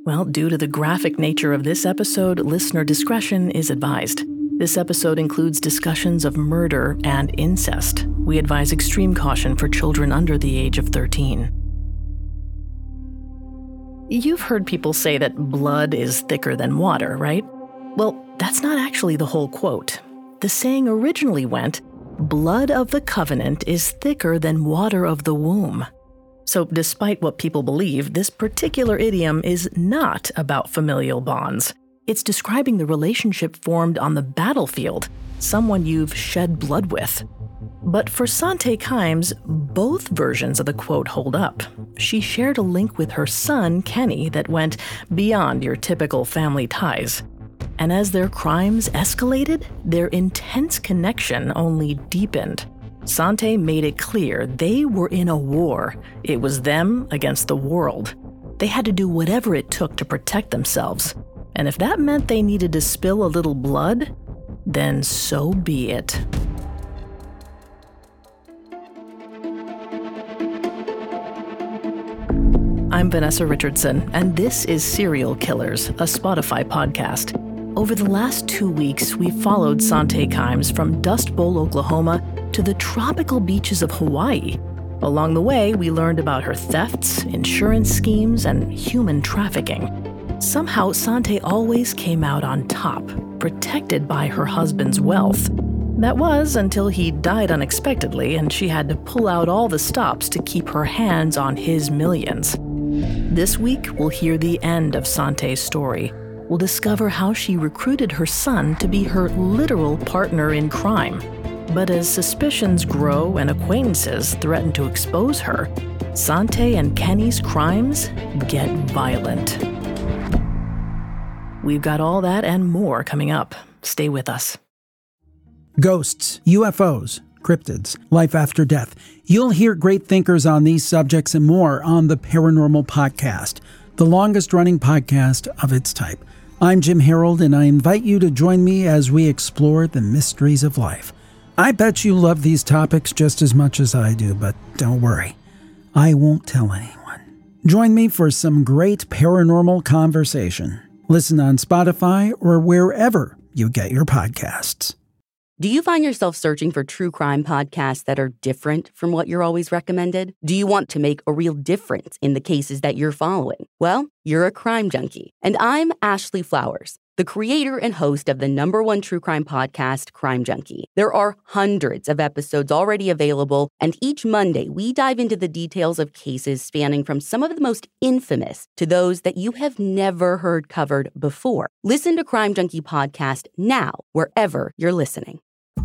Well, due to the graphic nature of this episode, listener discretion is advised. This episode includes discussions of murder and incest. We advise extreme caution for children under the age of 13. You've heard people say that blood is thicker than water, right? Well, that's not actually the whole quote. The saying originally went, "Blood of the covenant is thicker than water of the womb." So despite what people believe, this particular idiom is not about familial bonds. It's describing the relationship formed on the battlefield, someone you've shed blood with. But for Sante Kimes, both versions of the quote hold up. She shared a link with her son, Kenny, that went beyond your typical family ties. And as their crimes escalated, their intense connection only deepened. Sante made it clear they were in a war. It was them against the world. They had to do whatever it took to protect themselves. And if that meant they needed to spill a little blood, then so be it. I'm Vanessa Richardson, and this is Serial Killers, a Spotify podcast. Over the last 2 weeks, we've followed Sante Kimes from Dust Bowl, Oklahoma, to the tropical beaches of Hawaii. Along the way, we learned about her thefts, insurance schemes, and human trafficking. Somehow, Sante always came out on top, protected by her husband's wealth. That was until he died unexpectedly and she had to pull out all the stops to keep her hands on his millions. This week, we'll hear the end of Sante's story. We'll discover how she recruited her son to be her literal partner in crime. But as suspicions grow and acquaintances threaten to expose her, Sante and Kenny's crimes get violent. We've got all that and more coming up. Stay with us. Ghosts, UFOs, cryptids, life after death. You'll hear great thinkers on these subjects and more on the Paranormal Podcast, the longest-running podcast of its type. I'm Jim Harold, and I invite you to join me as we explore the mysteries of life. I bet you love these topics just as much as I do, but don't worry, I won't tell anyone. Join me for some great paranormal conversation. Listen on Spotify or wherever you get your podcasts. Do you find yourself searching for true crime podcasts that are different from what you're always recommended? Do you want to make a real difference in the cases that you're following? Well, you're a crime junkie. And I'm Ashley Flowers, the creator and host of the #1 true crime podcast, Crime Junkie. There are hundreds of episodes already available, and each Monday we dive into the details of cases spanning from some of the most infamous to those that you have never heard covered before. Listen to Crime Junkie Podcast now, wherever you're listening.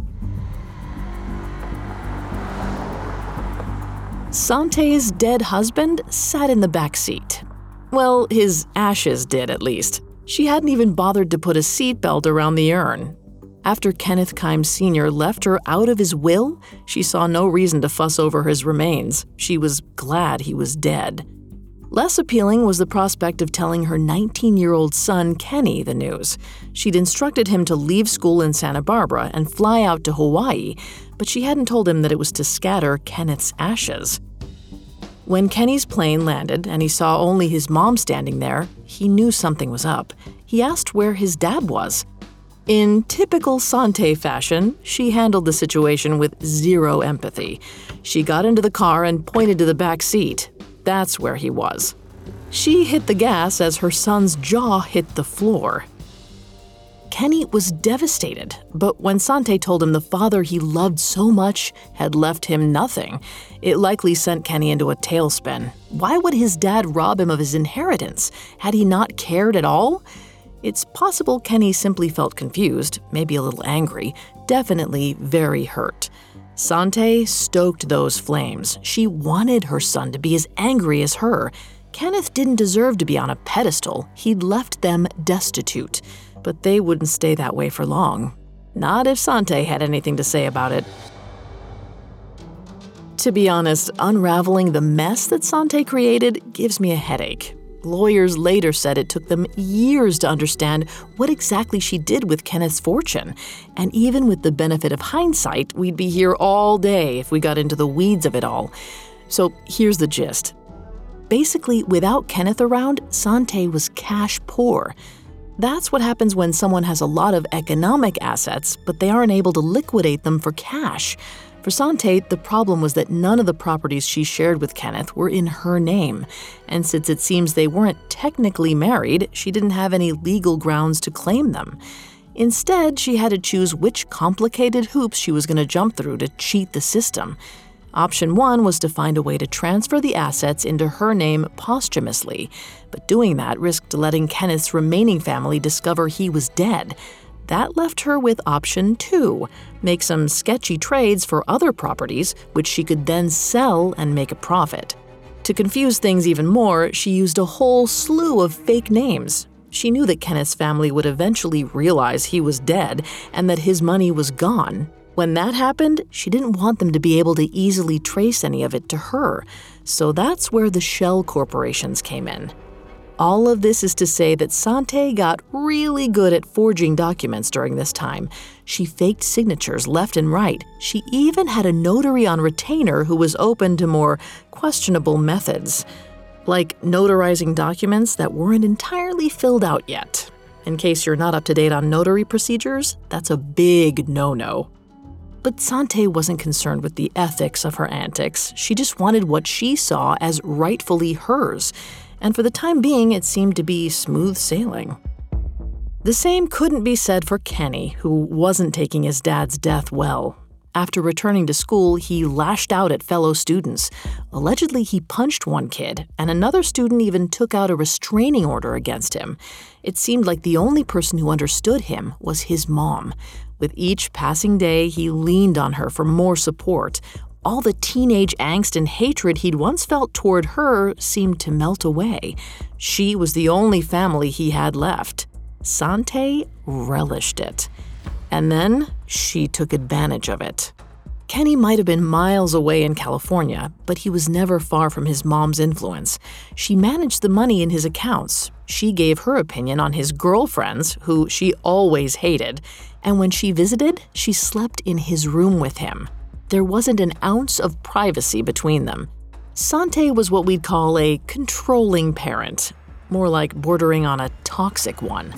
Sante's dead husband sat in the back seat. Well, his ashes did, at least. She hadn't even bothered to put a seatbelt around the urn. After Kenneth Kimes Sr. left her out of his will, she saw no reason to fuss over his remains. She was glad he was dead. Less appealing was the prospect of telling her 19-year-old son, Kenny, the news. She'd instructed him to leave school in Santa Barbara and fly out to Hawaii, but she hadn't told him that it was to scatter Kenneth's ashes. When Kenny's plane landed and he saw only his mom standing there, he knew something was up. He asked where his dad was. In typical Sante fashion, she handled the situation with zero empathy. She got into the car and pointed to the back seat. That's where he was. She hit the gas as her son's jaw hit the floor. Kenny was devastated, but when Sante told him the father he loved so much had left him nothing, it likely sent Kenny into a tailspin. Why would his dad rob him of his inheritance? Had he not cared at all? It's possible Kenny simply felt confused, maybe a little angry, definitely very hurt. Sante stoked those flames. She wanted her son to be as angry as her. Kenneth didn't deserve to be on a pedestal. He'd left them destitute. But they wouldn't stay that way for long. Not if Sante had anything to say about it. To be honest, unraveling the mess that Sante created gives me a headache. Lawyers later said it took them years to understand what exactly she did with Kenneth's fortune. And even with the benefit of hindsight, we'd be here all day if we got into the weeds of it all. So here's the gist. Basically, without Kenneth around, Sante was cash poor. That's what happens when someone has a lot of economic assets, but they aren't able to liquidate them for cash. For Sante, the problem was that none of the properties she shared with Kenneth were in her name. And since it seems they weren't technically married, she didn't have any legal grounds to claim them. Instead, she had to choose which complicated hoops she was going to jump through to cheat the system. Option 1 was to find a way to transfer the assets into her name posthumously, but doing that risked letting Kenneth's remaining family discover he was dead. That left her with option 2, make some sketchy trades for other properties, which she could then sell and make a profit. To confuse things even more, she used a whole slew of fake names. She knew that Kenneth's family would eventually realize he was dead and that his money was gone. When that happened, she didn't want them to be able to easily trace any of it to her, so that's where the shell corporations came in. All of this is to say that Sante got really good at forging documents during this time. She faked signatures left and right. She even had a notary on retainer who was open to more questionable methods, like notarizing documents that weren't entirely filled out yet. In case you're not up to date on notary procedures, that's a big no-no. But Sante wasn't concerned with the ethics of her antics. She just wanted what she saw as rightfully hers. And for the time being, it seemed to be smooth sailing. The same couldn't be said for Kenny, who wasn't taking his dad's death well. After returning to school, he lashed out at fellow students. Allegedly, he punched one kid, and another student even took out a restraining order against him. It seemed like the only person who understood him was his mom. With each passing day, he leaned on her for more support. All the teenage angst and hatred he'd once felt toward her seemed to melt away. She was the only family he had left. Sante relished it. And then she took advantage of it. Kenny might have been miles away in California, but he was never far from his mom's influence. She managed the money in his accounts. She gave her opinion on his girlfriends, who she always hated. And when she visited, she slept in his room with him. There wasn't an ounce of privacy between them. Sante was what we'd call a controlling parent, more like bordering on a toxic one.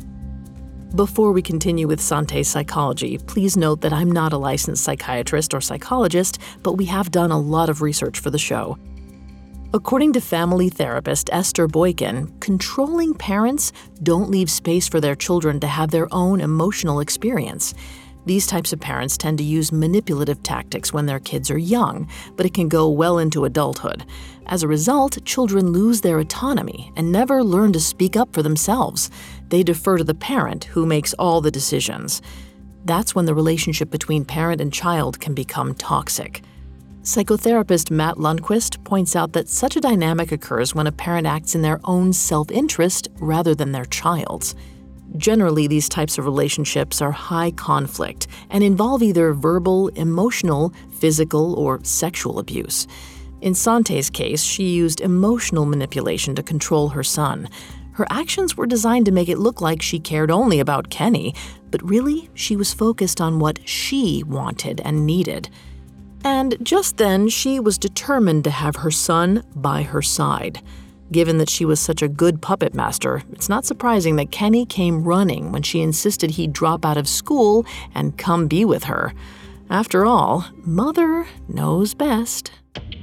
Before we continue with Sante's psychology, please note that I'm not a licensed psychiatrist or psychologist, but we have done a lot of research for the show. According to family therapist Esther Boykin, controlling parents don't leave space for their children to have their own emotional experience. These types of parents tend to use manipulative tactics when their kids are young, but it can go well into adulthood. As a result, children lose their autonomy and never learn to speak up for themselves. They defer to the parent, who makes all the decisions. That's when the relationship between parent and child can become toxic. Psychotherapist Matt Lundquist points out that such a dynamic occurs when a parent acts in their own self-interest rather than their child's. Generally, these types of relationships are high conflict and involve either verbal, emotional, physical, or sexual abuse. In Sante's case, she used emotional manipulation to control her son. Her actions were designed to make it look like she cared only about Kenny, but really, she was focused on what she wanted and needed. And just then, she was determined to have her son by her side. Given that she was such a good puppet master, it's not surprising that Kenny came running when she insisted he drop out of school and come be with her. After all, mother knows best.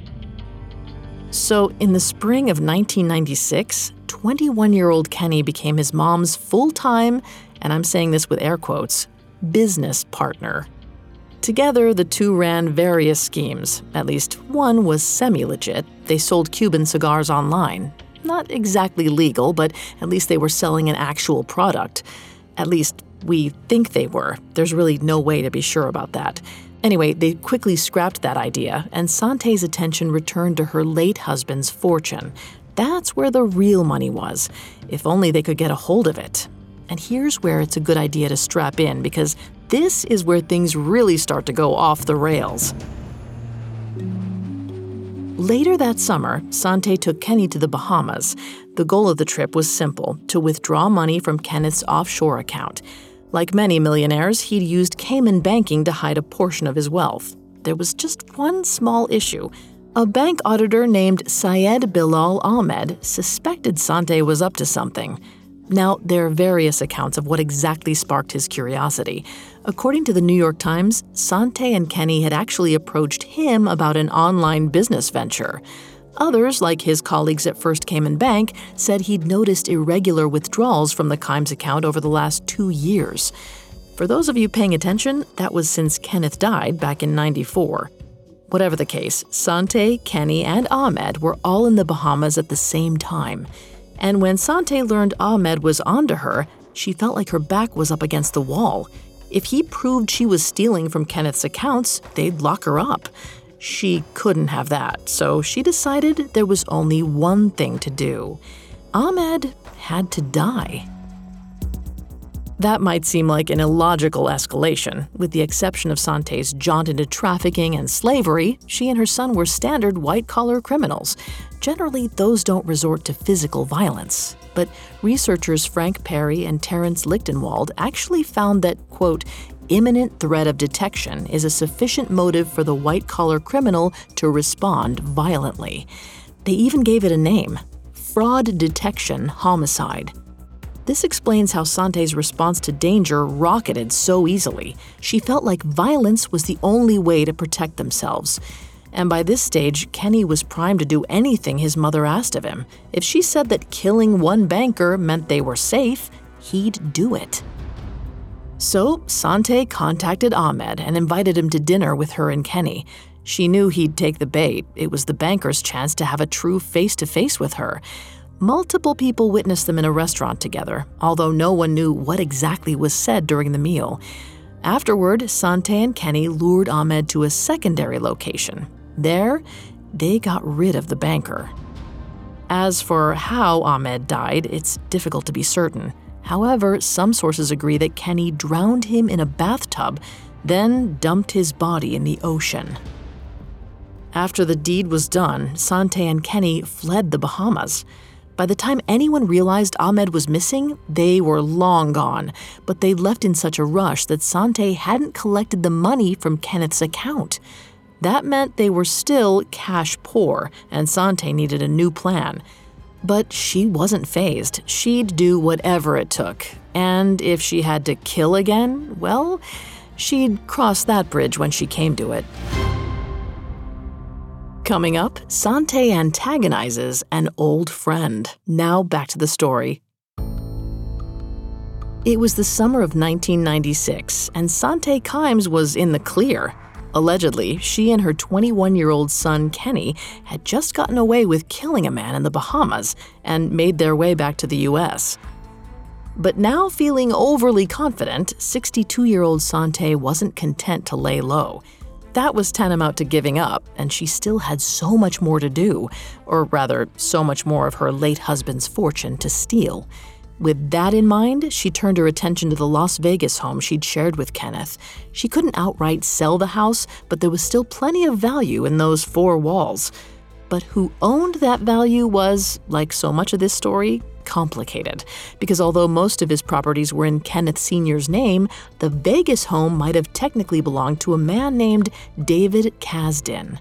So, in the spring of 1996, 21-year-old Kenny became his mom's full-time, and I'm saying this with air quotes, business partner. Together, the two ran various schemes. At least one was semi-legit. They sold Cuban cigars online. Not exactly legal, but at least they were selling an actual product. At least we think they were. There's really no way to be sure about that. Anyway, they quickly scrapped that idea, and Sante's attention returned to her late husband's fortune. That's where the real money was, if only they could get a hold of it. And here's where it's a good idea to strap in, because this is where things really start to go off the rails. Later that summer, Sante took Kenny to the Bahamas. The goal of the trip was simple: to withdraw money from Kenneth's offshore account. Like many millionaires, he'd used Cayman banking to hide a portion of his wealth. There was just one small issue. A bank auditor named Syed Bilal Ahmed suspected Sante was up to something. Now, there are various accounts of what exactly sparked his curiosity. According to the New York Times, Sante and Kenny had actually approached him about an online business venture. Others, like his colleagues at First Cayman Bank, said he'd noticed irregular withdrawals from the Kimes account over the last 2 years. For those of you paying attention, that was since Kenneth died back in '94. Whatever the case, Sante, Kenny, and Ahmed were all in the Bahamas at the same time. And when Sante learned Ahmed was onto her, she felt like her back was up against the wall. If he proved she was stealing from Kenneth's accounts, they'd lock her up. She couldn't have that, so she decided there was only one thing to do. Ahmed had to die. That might seem like an illogical escalation. With the exception of Sante's jaunt into trafficking and slavery, she and her son were standard white-collar criminals. Generally, those don't resort to physical violence. But researchers Frank Perry and Terence Lichtenwald actually found that, quote, imminent threat of detection is a sufficient motive for the white-collar criminal to respond violently. They even gave it a name: fraud detection homicide. This explains how Sante's response to danger rocketed so easily. She felt like violence was the only way to protect themselves. And by this stage, Kenny was primed to do anything his mother asked of him. If she said that killing one banker meant they were safe, he'd do it. So Sante contacted Ahmed and invited him to dinner with her and Kenny. She knew he'd take the bait. It was the banker's chance to have a true face-to-face with her. Multiple people witnessed them in a restaurant together, although no one knew what exactly was said during the meal. Afterward, Sante and Kenny lured Ahmed to a secondary location. There, they got rid of the banker. As for how Ahmed died, it's difficult to be certain. However, some sources agree that Kenny drowned him in a bathtub, then dumped his body in the ocean. After the deed was done, Sante and Kenny fled the Bahamas. By the time anyone realized Ahmed was missing, they were long gone, but they left in such a rush that Sante hadn't collected the money from Kenneth's account. That meant they were still cash poor, and Sante needed a new plan. But she wasn't fazed. She'd do whatever it took. And if she had to kill again, well, she'd cross that bridge when she came to it. Coming up, Sante antagonizes an old friend. Now back to the story. It was the summer of 1996, and Sante Kimes was in the clear. Allegedly, she and her 21-year-old son, Kenny, had just gotten away with killing a man in the Bahamas and made their way back to the U.S. But now feeling overly confident, 62-year-old Sante wasn't content to lay low. That was tantamount to giving up, and she still had so much more to do, or rather, so much more of her late husband's fortune to steal. With that in mind, she turned her attention to the Las Vegas home she'd shared with Kenneth. She couldn't outright sell the house, but there was still plenty of value in those 4 walls. But who owned that value was, like so much of this story, complicated. Because although most of his properties were in Kenneth Sr.'s name, the Vegas home might have technically belonged to a man named David Kasdan.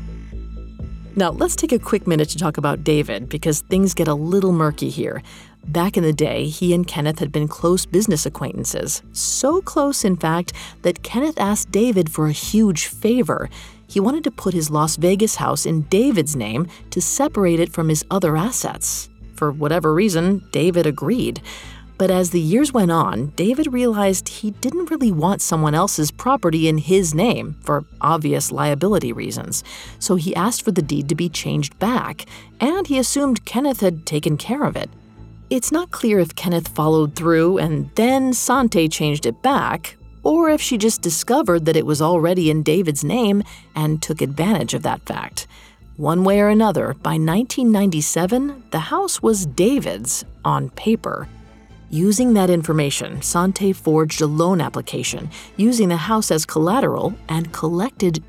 Now, let's take a quick minute to talk about David, because things get a little murky here. Back in the day, he and Kenneth had been close business acquaintances. So close, in fact, that Kenneth asked David for a huge favor. He wanted to put his Las Vegas house in David's name to separate it from his other assets. For whatever reason, David agreed. But as the years went on, David realized he didn't really want someone else's property in his name for obvious liability reasons. So he asked for the deed to be changed back, and he assumed Kenneth had taken care of it. It's not clear if Kenneth followed through and then Sante changed it back, or if she just discovered that it was already in David's name and took advantage of that fact. One way or another, by 1997, the house was David's on paper. Using that information, Sante forged a loan application, using the house as collateral, and collected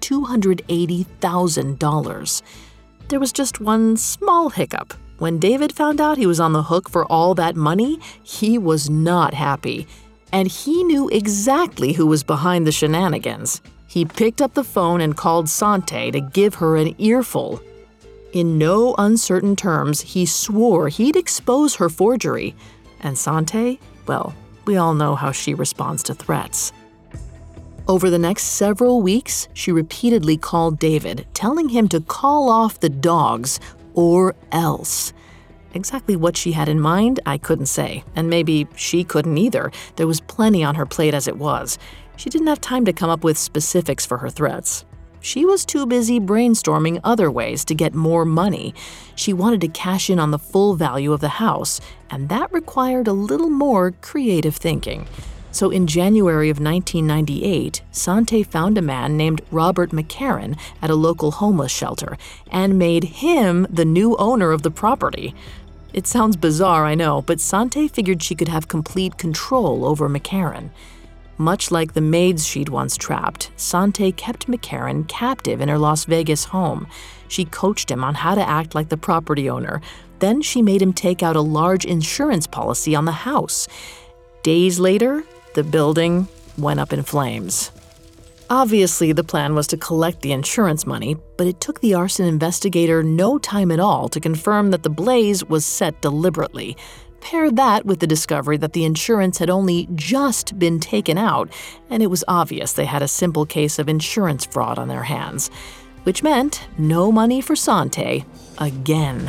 $280,000. There was just one small hiccup. When David found out he was on the hook for all that money, he was not happy. And he knew exactly who was behind the shenanigans. He picked up the phone and called Sante to give her an earful. In no uncertain terms, he swore he'd expose her forgery. And Sante, well, we all know how she responds to threats. Over the next several weeks, she repeatedly called David, telling him to call off the dogs or else. Exactly what she had in mind, I couldn't say, and maybe she couldn't either. There was plenty on her plate as it was. She didn't have time to come up with specifics for her threats. She was too busy brainstorming other ways to get more money. She wanted to cash in on the full value of the house, and that required a little more creative thinking. So in January of 1998, Sante found a man named Robert McCarran at a local homeless shelter and made him the new owner of the property. It sounds bizarre, I know, but Sante figured she could have complete control over McCarran. Much like the maids she'd once trapped, Sante kept McCarran captive in her Las Vegas home. She coached him on how to act like the property owner. Then she made him take out a large insurance policy on the house. Days later, the building went up in flames. Obviously, the plan was to collect the insurance money, but it took the arson investigator no time at all to confirm that the blaze was set deliberately. Pair that with the discovery that the insurance had only just been taken out, and it was obvious they had a simple case of insurance fraud on their hands, which meant no money for Sante again.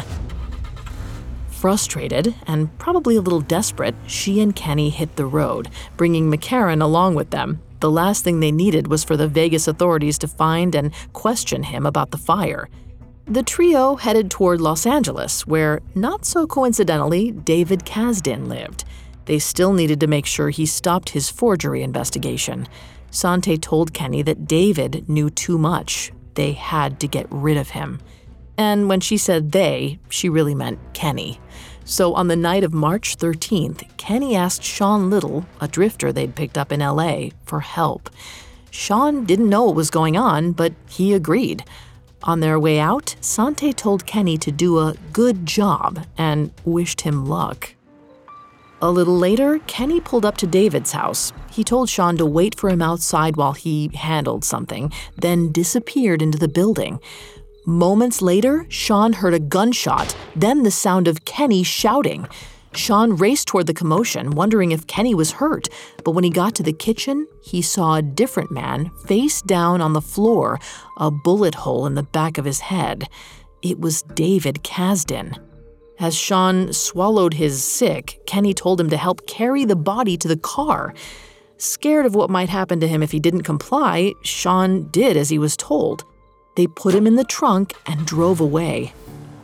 Frustrated and probably a little desperate, she and Kenny hit the road, bringing McCarran along with them. The last thing they needed was for the Vegas authorities to find and question him about the fire. The trio headed toward Los Angeles, where, not so coincidentally, David Kasdan lived. They still needed to make sure he stopped his forgery investigation. Sante told Kenny that David knew too much. They had to get rid of him. And when she said they, she really meant Kenny. So on the night of March 13th, Kenny asked Sean Little, a drifter they'd picked up in LA, for help. Sean didn't know what was going on, but he agreed. On their way out, Sante told Kenny to do a good job and wished him luck. A little later, Kenny pulled up to David's house. He told Sean to wait for him outside while he handled something, then disappeared into the building. Moments later, Sean heard a gunshot, then the sound of Kenny shouting. Sean raced toward the commotion, wondering if Kenny was hurt, but when he got to the kitchen, he saw a different man face down on the floor, a bullet hole in the back of his head. It was David Kasdan. As Sean swallowed his sick, Kenny told him to help carry the body to the car. Scared of what might happen to him if he didn't comply, Sean did as he was told. They put him in the trunk and drove away.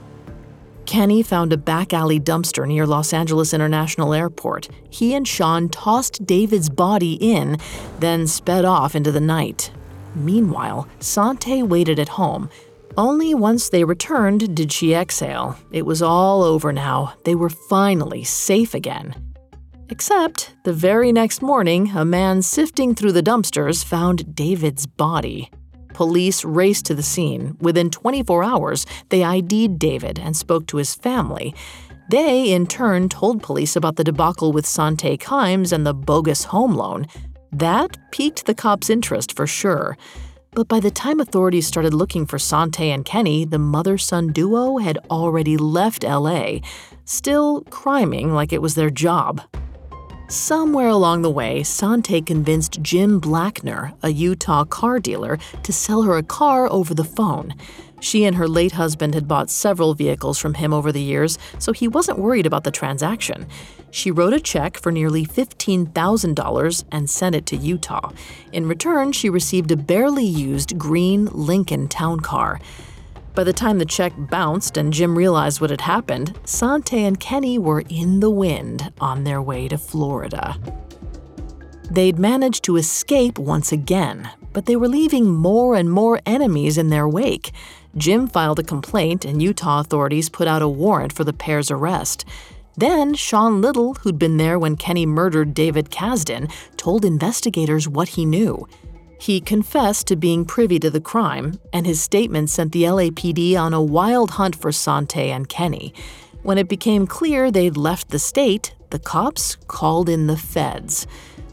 Kenny found a back alley dumpster near Los Angeles International Airport. He and Sean tossed David's body in, then sped off into the night. Meanwhile, Sante waited at home. Only once they returned did she exhale. It was all over now. They were finally safe again. Except, the very next morning, a man sifting through the dumpsters found David's body. Police raced to the scene. Within 24 hours, they ID'd David and spoke to his family. They, in turn, told police about the debacle with Sante Kimes and the bogus home loan. That piqued the cops' interest for sure. But by the time authorities started looking for Sante and Kenny, the mother-son duo had already left LA, still criming like it was their job. Somewhere along the way, Sante convinced Jim Blackner, a Utah car dealer, to sell her a car over the phone. She and her late husband had bought several vehicles from him over the years, so he wasn't worried about the transaction. She wrote a check for nearly $15,000 and sent it to Utah. In return, she received a barely used green Lincoln town car. By the time the check bounced and Jim realized what had happened, Sante and Kenny were in the wind on their way to Florida. They'd managed to escape once again, but they were leaving more and more enemies in their wake. Jim filed a complaint and Utah authorities put out a warrant for the pair's arrest. Then Sean Little, who'd been there when Kenny murdered David Kasdan, told investigators what he knew. He confessed to being privy to the crime, and his statement sent the LAPD on a wild hunt for Sante and Kenny. When it became clear they'd left the state, the cops called in the feds.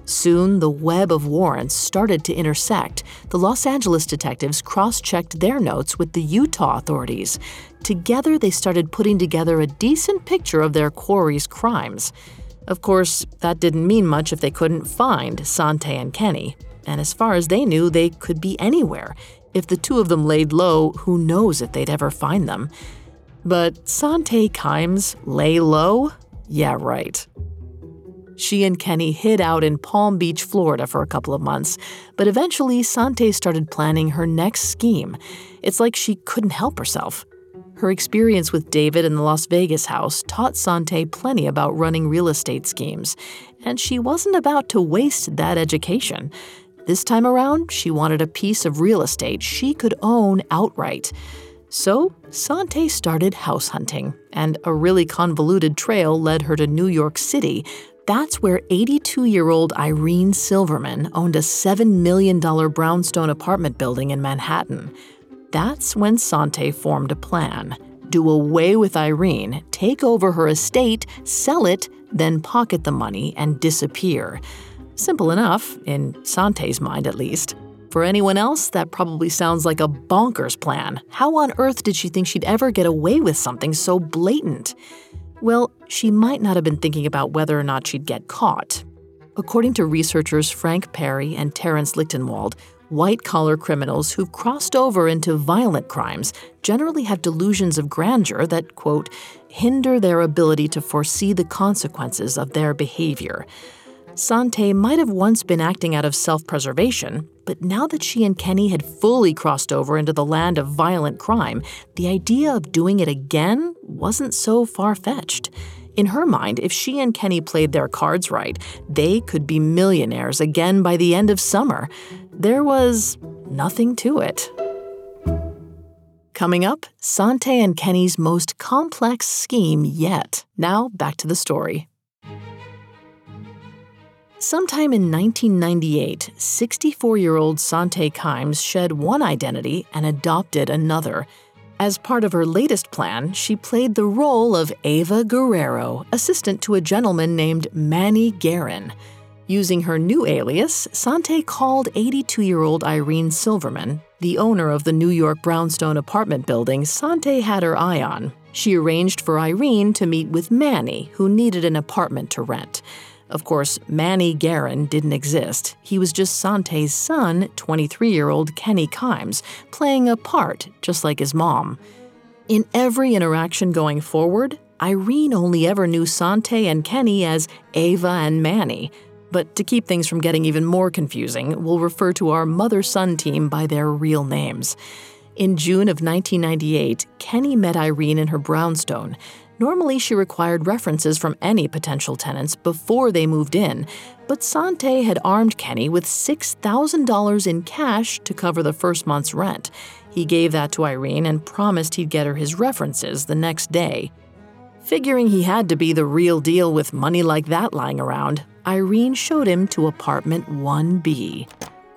Soon, the web of warrants started to intersect. The Los Angeles detectives cross-checked their notes with the Utah authorities. Together, they started putting together a decent picture of their quarry's crimes. Of course, that didn't mean much if they couldn't find Sante and Kenny. And as far as they knew, they could be anywhere. If the two of them laid low, who knows if they'd ever find them. But Sante Kimes lay low? Yeah, right. She and Kenny hid out in Palm Beach, Florida for a couple of months, but eventually Sante started planning her next scheme. It's like she couldn't help herself. Her experience with David in the Las Vegas house taught Sante plenty about running real estate schemes, and she wasn't about to waste that education. This time around, she wanted a piece of real estate she could own outright. So, Sante started house hunting, and a really convoluted trail led her to New York City. That's where 82-year-old Irene Silverman owned a $7 million brownstone apartment building in Manhattan. That's when Sante formed a plan. Do away with Irene, take over her estate, sell it, then pocket the money and disappear. Simple enough, in Sante's mind at least. For anyone else, that probably sounds like a bonkers plan. How on earth did she think she'd ever get away with something so blatant? Well, she might not have been thinking about whether or not she'd get caught. According to researchers Frank Perry and Terrence Lichtenwald, white-collar criminals who've crossed over into violent crimes generally have delusions of grandeur that, quote, hinder their ability to foresee the consequences of their behavior. Sante might have once been acting out of self-preservation, but now that she and Kenny had fully crossed over into the land of violent crime, the idea of doing it again wasn't so far-fetched. In her mind, if she and Kenny played their cards right, they could be millionaires again by the end of summer. There was nothing to it. Coming up, Sante and Kenny's most complex scheme yet. Now, back to the story. Sometime in 1998, 64-year-old Sante Kimes shed one identity and adopted another. As part of her latest plan, she played the role of Ava Guerrero, assistant to a gentleman named Manny Guerin. Using her new alias, Sante called 82-year-old Irene Silverman, the owner of the New York brownstone apartment building Sante had her eye on. She arranged for Irene to meet with Manny, who needed an apartment to rent. Of course, Manny Guerin didn't exist. He was just Sante's son, 23-year-old Kenny Kimes, playing a part just like his mom. In every interaction going forward, Irene only ever knew Sante and Kenny as Ava and Manny. But to keep things from getting even more confusing, we'll refer to our mother-son team by their real names. In June of 1998, Kenny met Irene in her brownstone. Normally, she required references from any potential tenants before they moved in, but Sante had armed Kenny with $6,000 in cash to cover the first month's rent. He gave that to Irene and promised he'd get her his references the next day. Figuring he had to be the real deal with money like that lying around, Irene showed him to apartment 1B.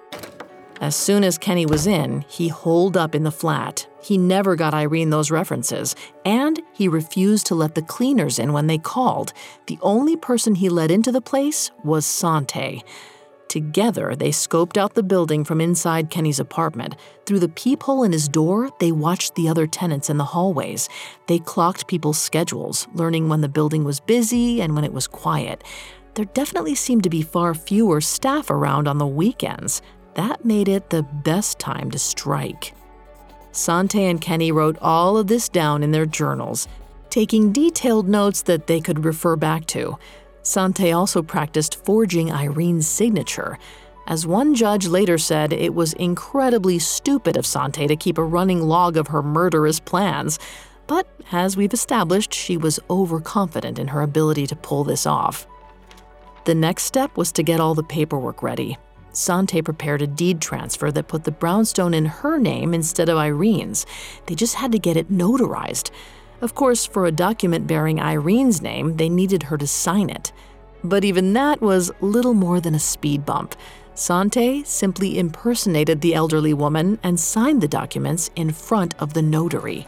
As soon as Kenny was in, he holed up in the flat. He never got Irene those references, and he refused to let the cleaners in when they called. The only person he let into the place was Sante. Together, they scoped out the building from inside Kenny's apartment. Through the peephole in his door, they watched the other tenants in the hallways. They clocked people's schedules, learning when the building was busy and when it was quiet. There definitely seemed to be far fewer staff around on the weekends. That made it the best time to strike. Sante and Kenny wrote all of this down in their journals, taking detailed notes that they could refer back to. Sante also practiced forging Irene's signature. As one judge later said, it was incredibly stupid of Sante to keep a running log of her murderous plans. But as we've established, she was overconfident in her ability to pull this off. The next step was to get all the paperwork ready. Sante prepared a deed transfer that put the brownstone in her name instead of Irene's. They just had to get it notarized. Of course, for a document bearing Irene's name, they needed her to sign it. But even that was little more than a speed bump. Sante simply impersonated the elderly woman and signed the documents in front of the notary.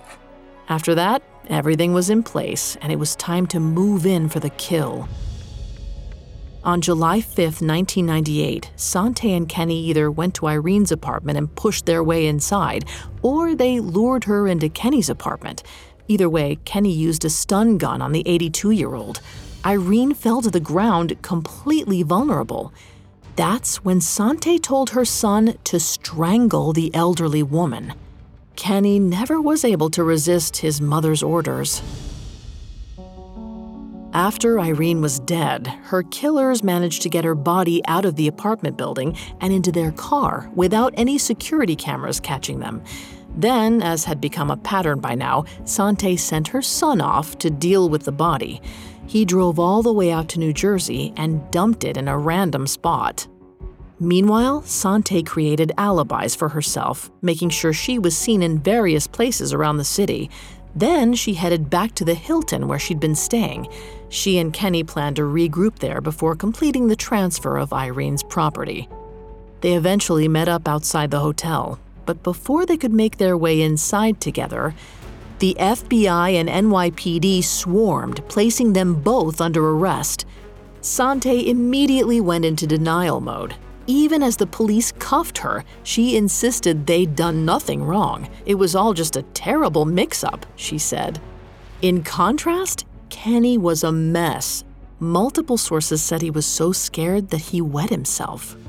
After that, everything was in place, and it was time to move in for the kill. On July 5, 1998, Sante and Kenny either went to Irene's apartment and pushed their way inside, or they lured her into Kenny's apartment. Either way, Kenny used a stun gun on the 82-year-old. Irene fell to the ground completely vulnerable. That's when Sante told her son to strangle the elderly woman. Kenny never was able to resist his mother's orders. After Irene was dead, her killers managed to get her body out of the apartment building and into their car without any security cameras catching them. Then, as had become a pattern by now, Sante sent her son off to deal with the body. He drove all the way out to New Jersey and dumped it in a random spot. Meanwhile, Sante created alibis for herself, making sure she was seen in various places around the city. Then she headed back to the Hilton where she'd been staying. She and Kenny planned to regroup there before completing the transfer of Irene's property. They eventually met up outside the hotel, but before they could make their way inside together, the FBI and NYPD swarmed, placing them both under arrest. Sante immediately went into denial mode. Even as the police cuffed her, she insisted they'd done nothing wrong. It was all just a terrible mix-up, she said. In contrast, Kenny was a mess. Multiple sources said he was so scared that he wet himself.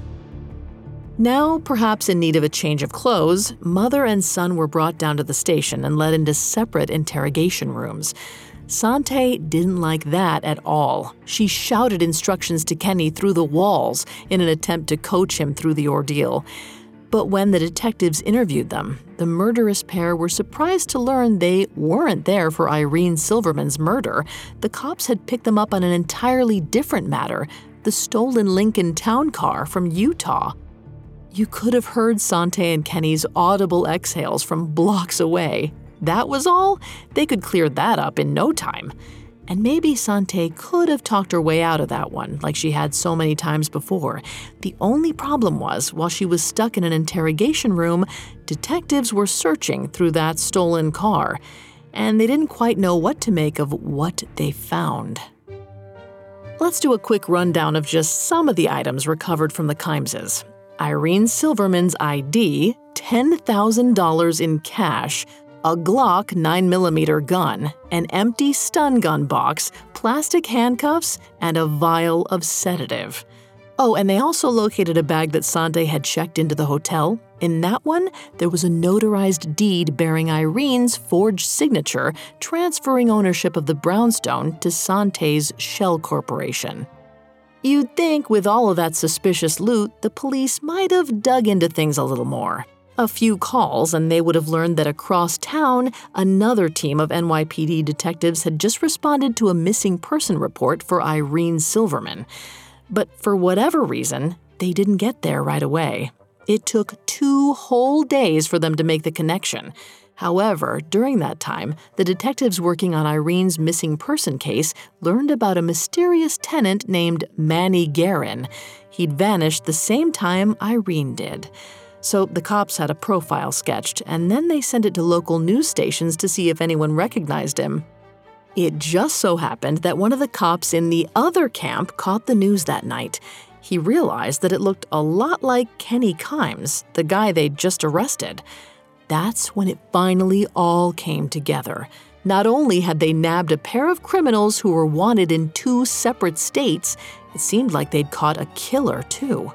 Now, perhaps in need of a change of clothes, mother and son were brought down to the station and led into separate interrogation rooms. Sante didn't like that at all. She shouted instructions to Kenny through the walls in an attempt to coach him through the ordeal. But when the detectives interviewed them, the murderous pair were surprised to learn they weren't there for Irene Silverman's murder. The cops had picked them up on an entirely different matter, the stolen Lincoln Town Car from Utah. You could have heard Sante and Kenny's audible exhales from blocks away. That was all? They could clear that up in no time. And maybe Sante could have talked her way out of that one, like she had so many times before. The only problem was, while she was stuck in an interrogation room, detectives were searching through that stolen car, and they didn't quite know what to make of what they found. Let's do a quick rundown of just some of the items recovered from the Kimeses. Irene Silverman's ID, $10,000 in cash, a Glock 9mm gun, an empty stun gun box, plastic handcuffs, and a vial of sedative. Oh, and they also located a bag that Sante had checked into the hotel. In that one, there was a notarized deed bearing Irene's forged signature, transferring ownership of the brownstone to Sante's shell corporation. You'd think with all of that suspicious loot, the police might have dug into things a little more. A few calls and they would have learned that across town, another team of NYPD detectives had just responded to a missing person report for Irene Silverman. But for whatever reason, they didn't get there right away. It took 2 whole days for them to make the connection. However, during that time, the detectives working on Irene's missing person case learned about a mysterious tenant named Manny Guerin. He'd vanished the same time Irene did. So the cops had a profile sketched, and then they sent it to local news stations to see if anyone recognized him. It just so happened that one of the cops in the other camp caught the news that night. He realized that it looked a lot like Kenny Kimes, the guy they'd just arrested. That's when it finally all came together. Not only had they nabbed a pair of criminals who were wanted in 2 separate states, it seemed like they'd caught a killer too.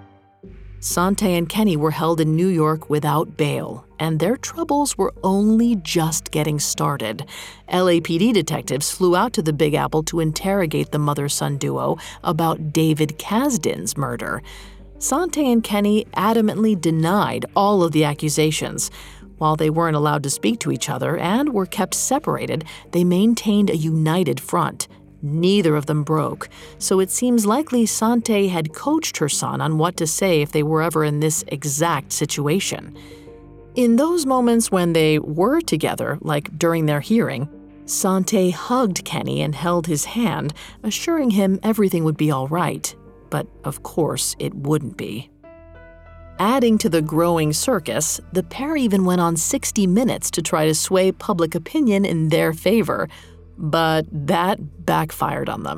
Sante and Kenny were held in New York without bail, and their troubles were only just getting started. LAPD detectives flew out to the Big Apple to interrogate the mother-son duo about David Kasdan's murder. Sante and Kenny adamantly denied all of the accusations. While they weren't allowed to speak to each other and were kept separated, they maintained a united front. Neither of them broke, so it seems likely Sante had coached her son on what to say if they were ever in this exact situation. In those moments when they were together, like during their hearing, Sante hugged Kenny and held his hand, assuring him everything would be all right. But of course, it wouldn't be. Adding to the growing circus, the pair even went on 60 Minutes to try to sway public opinion in their favor. But that backfired on them.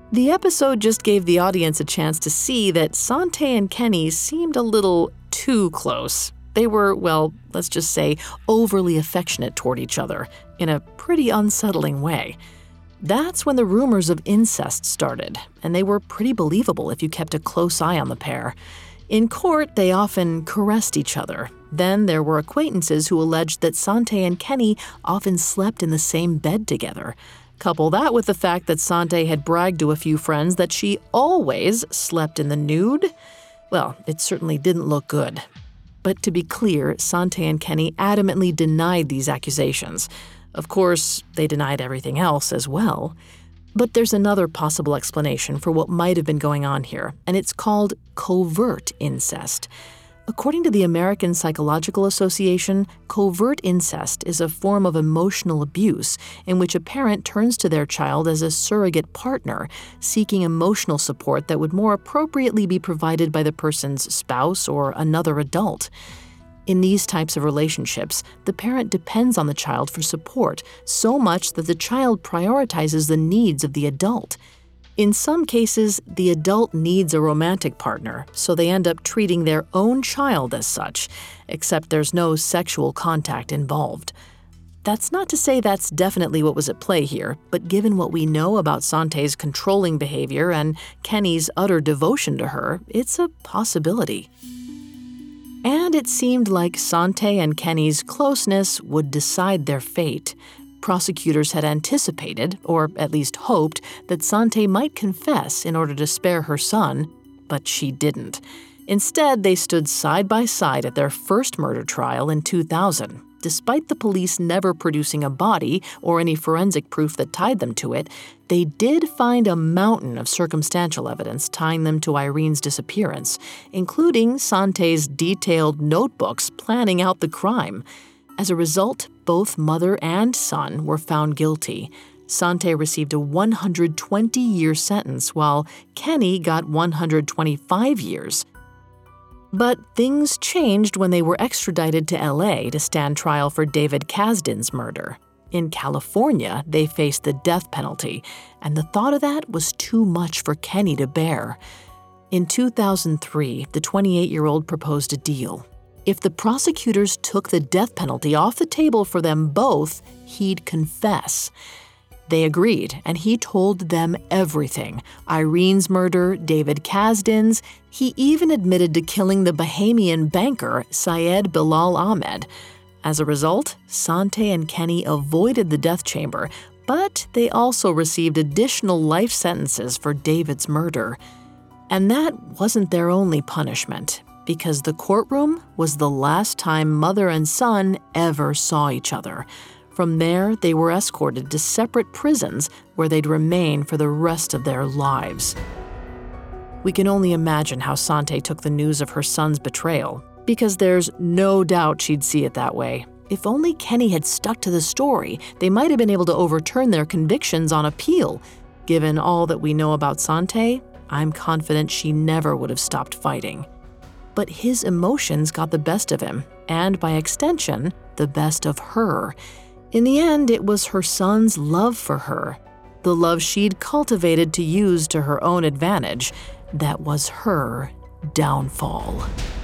The episode just gave the audience a chance to see that Sante and Kenny seemed a little too close. They were, well, let's just say, overly affectionate toward each other in a pretty unsettling way. That's when the rumors of incest started, and they were pretty believable if you kept a close eye on the pair. In court, they often caressed each other. Then there were acquaintances who alleged that Sante and Kenny often slept in the same bed together. Couple that with the fact that Sante had bragged to a few friends that she always slept in the nude. Well, it certainly didn't look good. But to be clear, Sante and Kenny adamantly denied these accusations. Of course, they denied everything else as well. But there's another possible explanation for what might have been going on here, and it's called covert incest. According to the American Psychological Association, covert incest is a form of emotional abuse in which a parent turns to their child as a surrogate partner, seeking emotional support that would more appropriately be provided by the person's spouse or another adult. In these types of relationships, the parent depends on the child for support so much that the child prioritizes the needs of the adult. In some cases, the adult needs a romantic partner, so they end up treating their own child as such, except there's no sexual contact involved. That's not to say that's definitely what was at play here, but given what we know about Sante's controlling behavior and Kenny's utter devotion to her, it's a possibility. And it seemed like Sante and Kenny's closeness would decide their fate. Prosecutors had anticipated, or at least hoped, that Sante might confess in order to spare her son, but she didn't. Instead, they stood side by side at their first murder trial in 2000. Despite the police never producing a body or any forensic proof that tied them to it, they did find a mountain of circumstantial evidence tying them to Irene's disappearance, including Sante's detailed notebooks planning out the crime. As a result, both mother and son were found guilty. Sante received a 120-year sentence, while Kenny got 125 years. But things changed when they were extradited to LA to stand trial for David Kasdan's murder. In California, they faced the death penalty, and the thought of that was too much for Kenny to bear. In 2003, the 28-year-old proposed a deal. If the prosecutors took the death penalty off the table for them both, he'd confess. They agreed, and he told them everything. Irene's murder, David Kasdan's. He even admitted to killing the Bahamian banker, Syed Bilal Ahmed. As a result, Sante and Kenny avoided the death chamber, but they also received additional life sentences for David's murder. And that wasn't their only punishment, because the courtroom was the last time mother and son ever saw each other. From there, they were escorted to separate prisons where they'd remain for the rest of their lives. We can only imagine how Sante took the news of her son's betrayal, because there's no doubt she'd see it that way. If only Kenny had stuck to the story, they might have been able to overturn their convictions on appeal. Given all that we know about Sante, I'm confident she never would have stopped fighting. But his emotions got the best of him, and by extension, the best of her. In the end, it was her son's love for her, the love she'd cultivated to use to her own advantage, that was her downfall.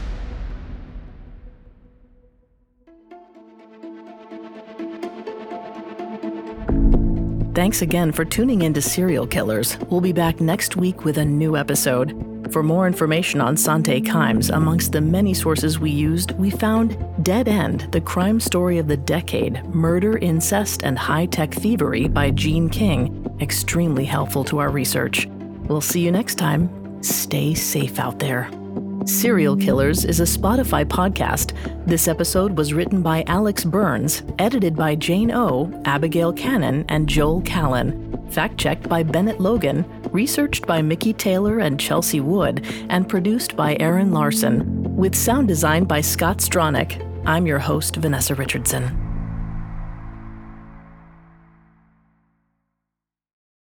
Thanks again for tuning in to Serial Killers. We'll be back next week with a new episode. For more information on Sante Kimes, amongst the many sources we used, we found Dead End, the crime story of the decade, Murder, Incest, and High-Tech Thievery by Gene King, extremely helpful to our research. We'll see you next time. Stay safe out there. Serial Killers is a Spotify podcast. This episode was written by Alex Burns, edited by Jane O, Abigail Cannon, and Joel Callan. Fact-checked by Bennett Logan, researched by Mickey Taylor and Chelsea Wood, and produced by Aaron Larson, with sound design by Scott Stronach. I'm your host, Vanessa Richardson.